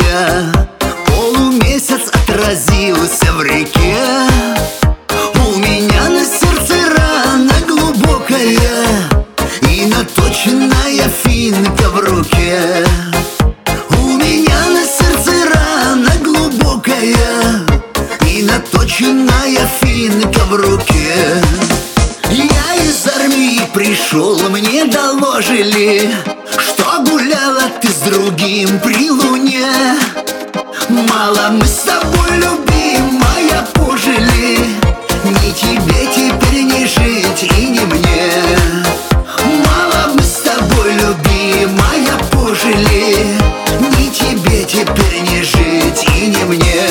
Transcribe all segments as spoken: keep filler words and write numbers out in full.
Божия. Полумесяц отразился в реке. У меня на сердце рана глубокая и наточенная финка в руке. У меня на сердце рана глубокая и наточенная финка в руке. Я из армии пришел, мне доложили, что гуляла ты с другим при луне. Мало мы с тобой, любимая, пожили, ни тебе теперь не жить и не мне. Мало мы с тобой, любимая, пожили, ни тебе теперь не жить и не мне.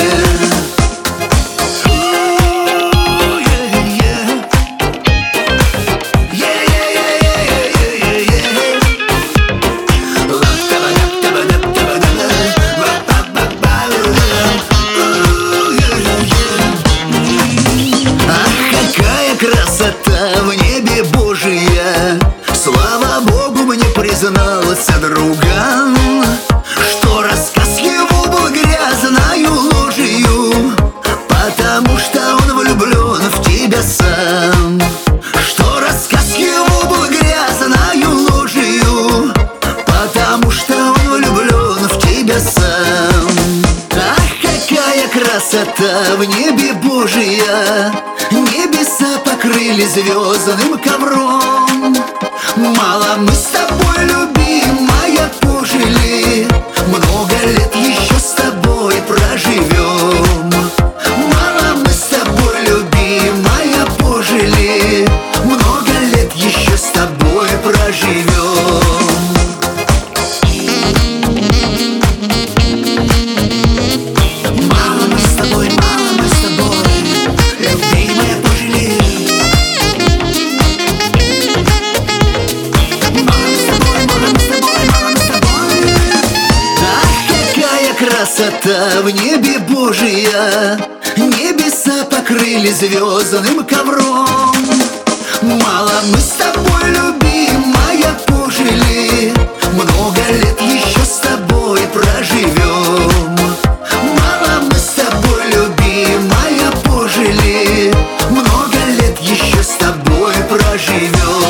Красота в небе Божия, слава Богу, мне признался друган, что рассказ его был грязною ложью, потому что он влюблен в тебя сам. Что рассказ его был грязною ложью, потому что он влюблен в тебя сам. Ах, какая красота в небе Божия, небеса покрыли звездным ковром. Мало мы с тобой, любимая, пожили, много лет еще с тобой проживем. Мало мы с тобой, любимая, пожили, много лет еще с тобой проживем. Красота в небе Божия, небеса покрыли звездным ковром. Мало мы с тобой, любимая, пожили, много лет еще с тобой проживем. Мало мы с тобой, любимая, пожили, много лет еще с тобой проживем.